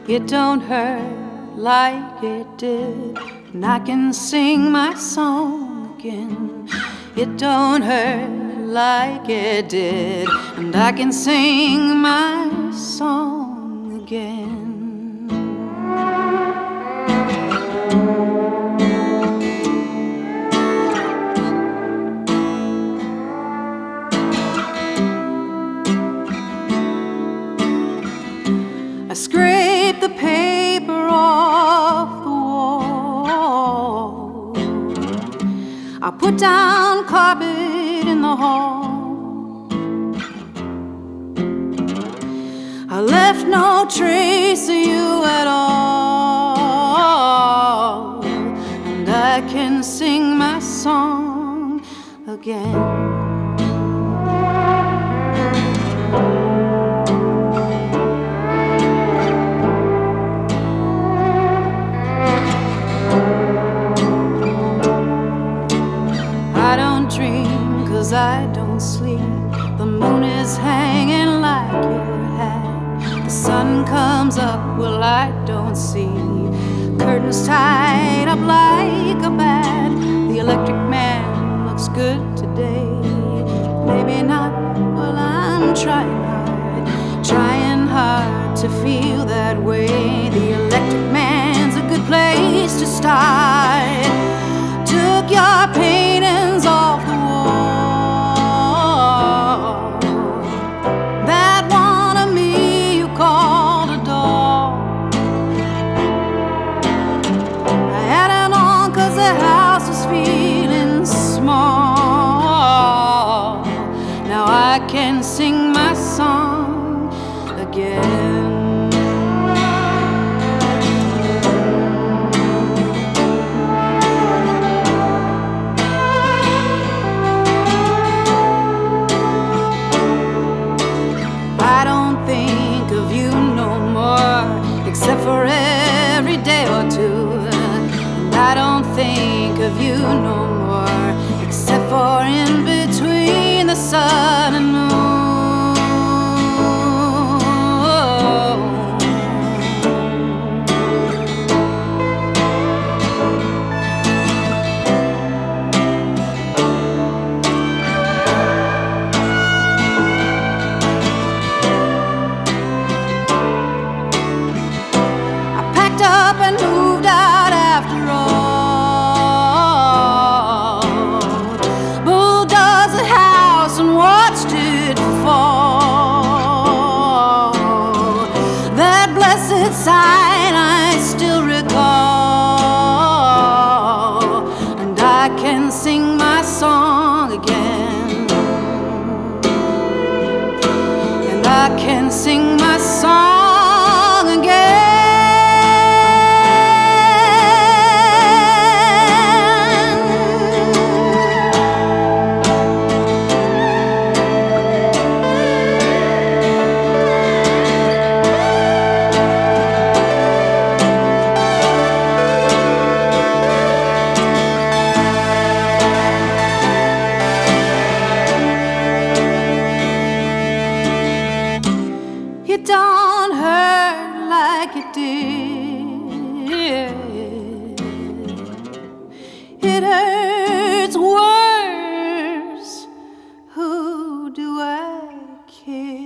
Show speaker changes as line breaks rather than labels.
It don't hurt like it did, and I can sing my song again. It don't hurt like it did, and I can sing my song again. I scrape the paper off the wall. I put down carpet in the hall. I left no trace of you at all, and I can sing my song again. I don't dream 'cause I don't sleep. The moon is hanging like your hat. The sun comes up, well I don't see. Curtains tied up like a bat. The electric man looks good today. Maybe not, well I'm trying hard to feel that way. The electric man's a good place to start. Took your paintings off the wall. That one of me you called a doll. I had it on 'cause the house was feeling small. Now I can sing my song again. Except for every day or two, and I don't think of you no more, except for in between the sun and moon. Up and moved out after all. Bulldozed the house and watched it fall. That blessed sight I still recall, and I can sing my song again. And I can sing my song again. It don't hurt like it did. It hurts worse. Who do I kid?